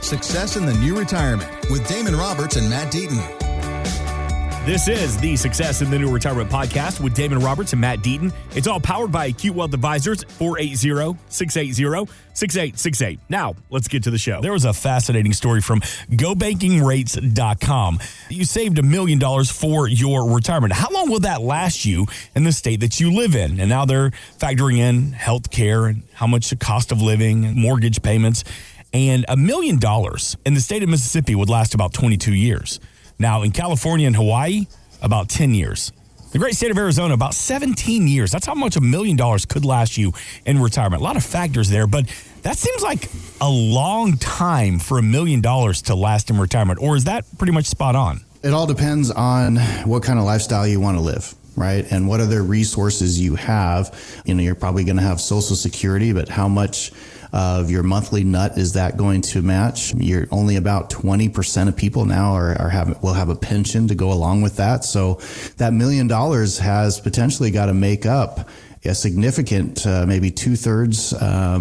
Success in the New Retirement with Damon Roberts and Matt Deaton. This is the Success in the New Retirement podcast with Damon Roberts and Matt Deaton. It's all powered by Acute Wealth Advisors, 480-680-6868. Now, let's get to the show. There was a fascinating story from GoBankingRates.com. You saved $1 million for your retirement. How long will that last you in the state that you live in? And now they're factoring in health care and how much the cost of living, mortgage payments. And $1 million in the state of Mississippi would last about 22 years. Now, in California and Hawaii, about 10 years. The great state of Arizona, about 17 years. That's how much $1 million could last you in retirement. A lot of factors there, but that seems like a long time for $1 million to last in retirement. Or is that pretty much spot on? It all depends on what kind of lifestyle you want to live, right? And what other resources you have. You know, you're probably going to have Social Security, but how much of your monthly nut is that going to match? You're only about 20% of people now will have a pension to go along with that. So that $1 million has potentially got to make up a significant, maybe 2/3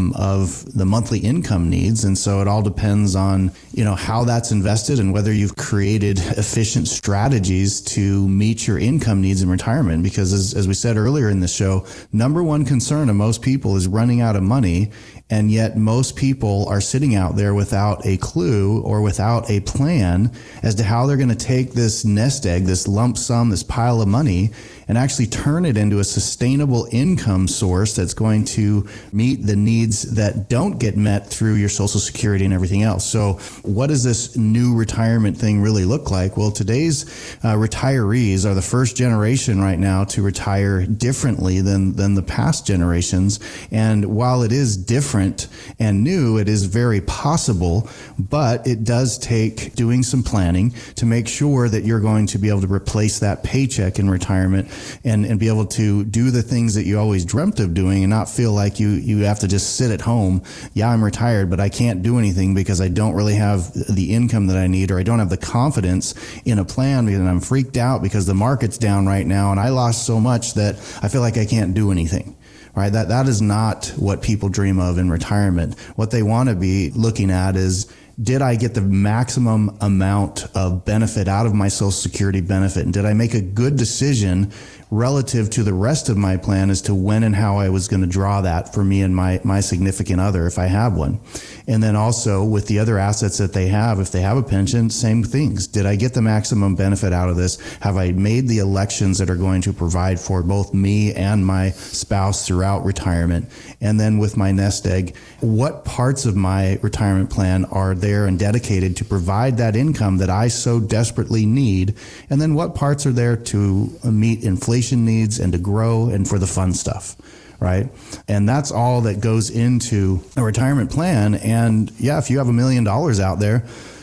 of the monthly income needs. And so it all depends on, how that's invested and whether you've created efficient strategies to meet your income needs in retirement. Because as we said earlier in the show, number one concern of most people is running out of money. And yet most people are sitting out there without a clue or without a plan as to how they're going to take this nest egg, this lump sum, this pile of money, and actually turn it into a sustainable income source that's going to meet the needs that don't get met through your Social Security and everything else. So what does this new retirement thing really look like? Well, today's retirees are the first generation right now to retire differently than the past generations. And while it is different and new, it is very possible, but it does take doing some planning to make sure that you're going to be able to replace that paycheck in retirement and be able to do the things that you always dreamt of doing and not feel like you have to just sit at home. Yeah, I'm retired, but I can't do anything because I don't really have the income that I need, or I don't have the confidence in a plan because I'm freaked out because the market's down right now and I lost so much that I feel like I can't do anything. Right? That is not what people dream of in retirement. What they want to be looking at is, did I get the maximum amount of benefit out of my Social Security benefit? And did I make a good decision relative to the rest of my plan as to when and how I was going to draw that for me and my significant other, if I have one? And then also with the other assets that they have, if they have a pension, same things. Did I get the maximum benefit out of this? Have I made the elections that are going to provide for both me and my spouse throughout retirement? And then with my nest egg, what parts of my retirement plan are there and dedicated to provide that income that I so desperately need? And then what parts are there to meet inflation needs and to grow and for the fun stuff? Right. And that's all that goes into a retirement plan. And yeah, if you have $1 million out there,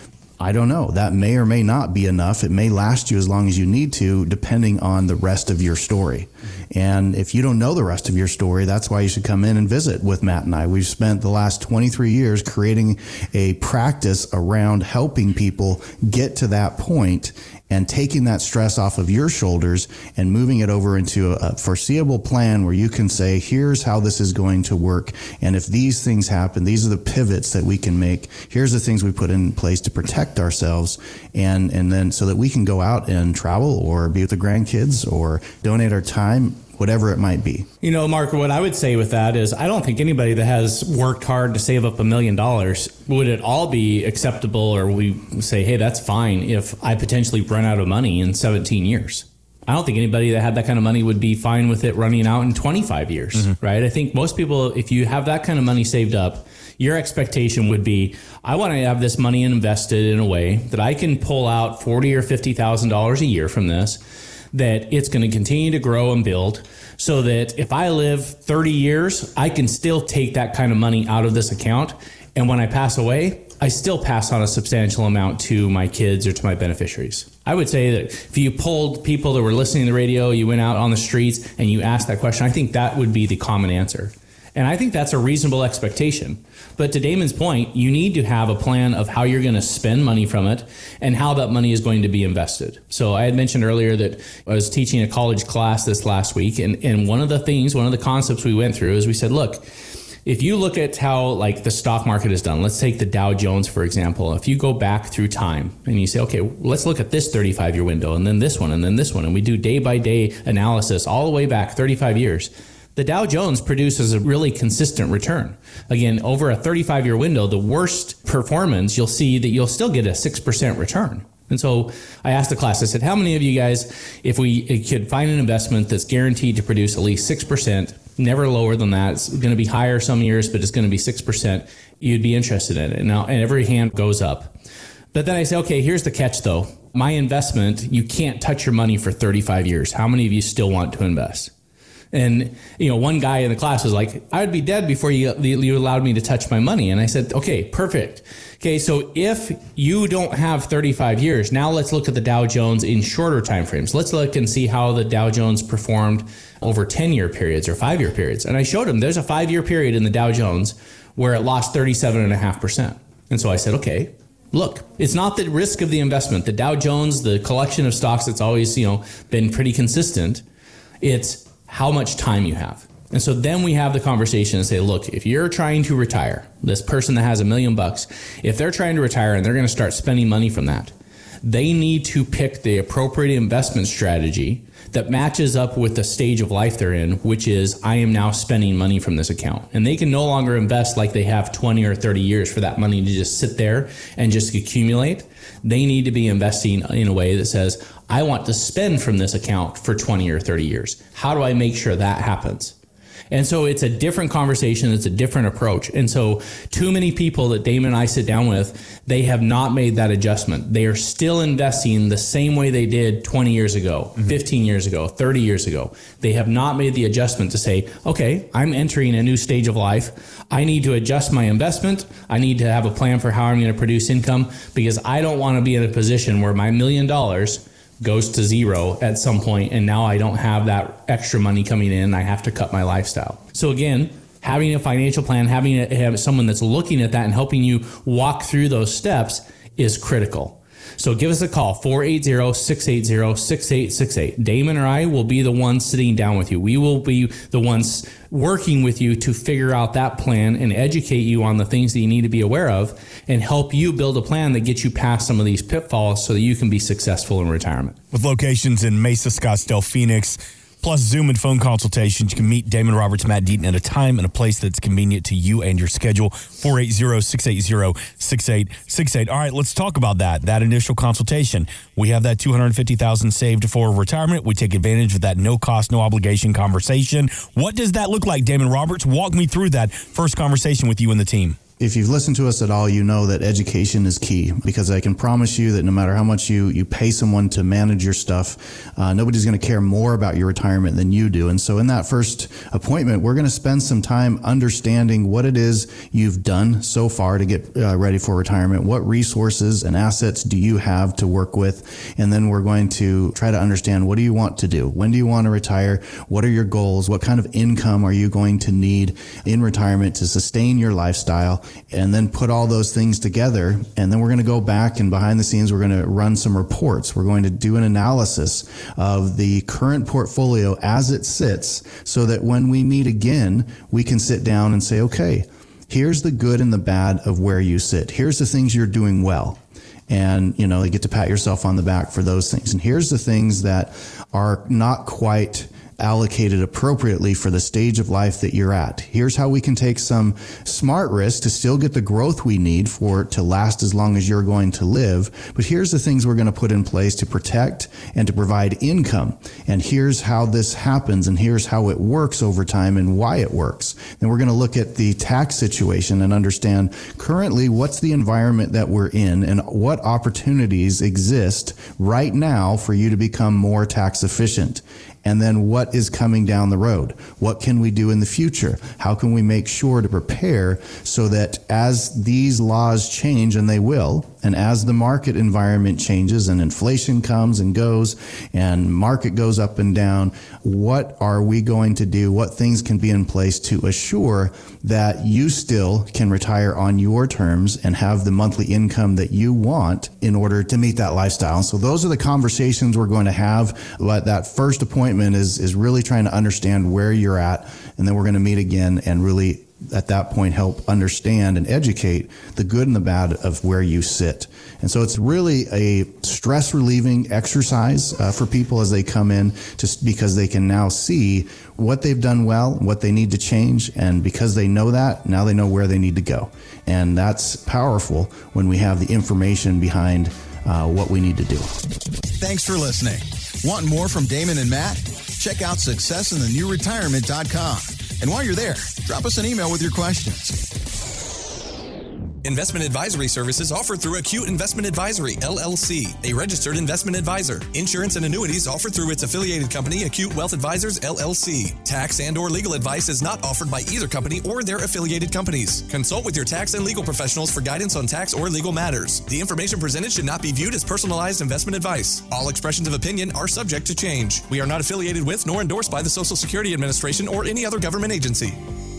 I don't know, that may or may not be enough. It may last you as long as you need to, depending on the rest of your story. And if you don't know the rest of your story, that's why you should come in and visit with Matt and I. We've spent the last 23 years creating a practice around helping people get to that point and taking that stress off of your shoulders and moving it over into a foreseeable plan where you can say, here's how this is going to work. And if these things happen, these are the pivots that we can make. Here's the things we put in place to protect ourselves. And then so that we can go out and travel or be with the grandkids or donate our time, whatever it might be. Mark, what I would say with that is I don't think anybody that has worked hard to save up $1 million would at all be acceptable, or we say, hey, that's fine if I potentially run out of money in 17 years. I don't think anybody that had that kind of money would be fine with it running out in 25 years, right? I think most people, if you have that kind of money saved up, your expectation would be, I want to have this money invested in a way that I can pull out $40,000 or $50,000 a year from this, that it's going to continue to grow and build so that if I live 30 years, I can still take that kind of money out of this account. And when I pass away, I still pass on a substantial amount to my kids or to my beneficiaries. I would say that if you polled people that were listening to the radio, you went out on the streets and you asked that question, I think that would be the common answer. And I think that's a reasonable expectation. But to Damon's point, you need to have a plan of how you're going to spend money from it and how that money is going to be invested. So I had mentioned earlier that I was teaching a college class this last week. And one of the concepts we went through is we said, look, if you look at how like the stock market is done, let's take the Dow Jones, for example. If you go back through time and you say, okay, let's look at this 35-year window and then this one and then this one, and we do day by day analysis all the way back 35 years, the Dow Jones produces a really consistent return. Again, over a 35-year window, the worst performance, you'll see that you'll still get a 6% return. And so I asked the class, I said, how many of you guys, if we could find an investment that's guaranteed to produce at least 6%, never lower than that, it's going to be higher some years, but it's going to be 6%, you'd be interested in it? And now, and every hand goes up. But then I say, okay, here's the catch though. My investment, you can't touch your money for 35 years. How many of you still want to invest? And, one guy in the class was like, I would be dead before you allowed me to touch my money. And I said, okay, perfect. Okay, so if you don't have 35 years, now let's look at the Dow Jones in shorter time frames. Let's look and see how the Dow Jones performed over 10-year periods or 5-year periods. And I showed him there's a 5-year period in the Dow Jones where it lost 37.5%. And so I said, okay, look, it's not the risk of the investment. The Dow Jones, the collection of stocks that's always, been pretty consistent. It's how much time you have. And so then we have the conversation and say, look, if you're trying to retire, this person that has $1 million, if they're trying to retire and they're going to start spending money from that, they need to pick the appropriate investment strategy that matches up with the stage of life they're in, which is I am now spending money from this account. And they can no longer invest like they have 20 or 30 years for that money to just sit there and just accumulate. They need to be investing in a way that says, I want to spend from this account for 20 or 30 years. How do I make sure that happens? And so it's a different conversation. It's a different approach. And so too many people that Damon and I sit down with, they have not made that adjustment. They are still investing the same way they did 20 years ago, 15 years ago, 30 years ago. They have not made the adjustment to say, okay, I'm entering a new stage of life. I need to adjust my investment. I need to have a plan for how I'm going to produce income because I don't want to be in a position where my $1 million goes to zero at some point, and now I don't have that extra money coming in. I have to cut my lifestyle. So again, having a financial plan, having someone that's looking at that and helping you walk through those steps is critical. So give us a call, 480-680-6868. Damon or I will be the ones sitting down with you. We will be the ones working with you to figure out that plan and educate you on the things that you need to be aware of and help you build a plan that gets you past some of these pitfalls so that you can be successful in retirement. With locations in Mesa, Scottsdale, Phoenix, plus Zoom and phone consultations, you can meet Damon Roberts, Matt Deaton at a time and a place that's convenient to you and your schedule. 480-680-6868. All right, let's talk about that initial consultation. We have that $250,000 saved for retirement. We take advantage of that no cost, no obligation conversation. What does that look like, Damon Roberts? Walk me through that first conversation with you and the team. If you've listened to us at all, you know that education is key, because I can promise you that no matter how much you pay someone to manage your stuff, nobody's going to care more about your retirement than you do. And so in that first appointment, we're going to spend some time understanding what it is you've done so far to get ready for retirement. What resources and assets do you have to work with? And then we're going to try to understand, what do you want to do? When do you want to retire? What are your goals? What kind of income are you going to need in retirement to sustain your lifestyle? And then put all those things together. And then we're going to go back and behind the scenes, we're going to run some reports. We're going to do an analysis of the current portfolio as it sits so that when we meet again, we can sit down and say, okay, here's the good and the bad of where you sit. Here's the things you're doing well. And, you get to pat yourself on the back for those things. And here's the things that are not quite allocated appropriately for the stage of life that you're at. Here's how we can take some smart risks to still get the growth we need for it to last as long as you're going to live. But here's the things we're going to put in place to protect and to provide income. And here's how this happens, and here's how it works over time and why it works. Then we're going to look at the tax situation and understand currently what's the environment that we're in and what opportunities exist right now for you to become more tax efficient. And then what is coming down the road? What can we do in the future? How can we make sure to prepare so that as these laws change, and they will, and as the market environment changes and inflation comes and goes and market goes up and down, what are we going to do? What things can be in place to assure that you still can retire on your terms and have the monthly income that you want in order to meet that lifestyle? So those are the conversations we're going to have. But that first appointment is really trying to understand where you're at, and then we're going to meet again and really at that point help understand and educate the good and the bad of where you sit. And so it's really a stress relieving exercise for people as they come in, just because they can now see what they've done well, what they need to change. And because they know that, now they know where they need to go. And that's powerful when we have the information behind what we need to do. Thanks for listening. Want more from Damon and Matt? Check out successinthenewretirement.com. And while you're there, drop us an email with your questions. Investment advisory services offered through Acute Investment Advisory, LLC, a registered investment advisor. Insurance and annuities offered through its affiliated company, Acute Wealth Advisors, LLC. Tax and or legal advice is not offered by either company or their affiliated companies. Consult with your tax and legal professionals for guidance on tax or legal matters. The information presented should not be viewed as personalized investment advice. All expressions of opinion are subject to change. We are not affiliated with nor endorsed by the Social Security Administration or any other government agency.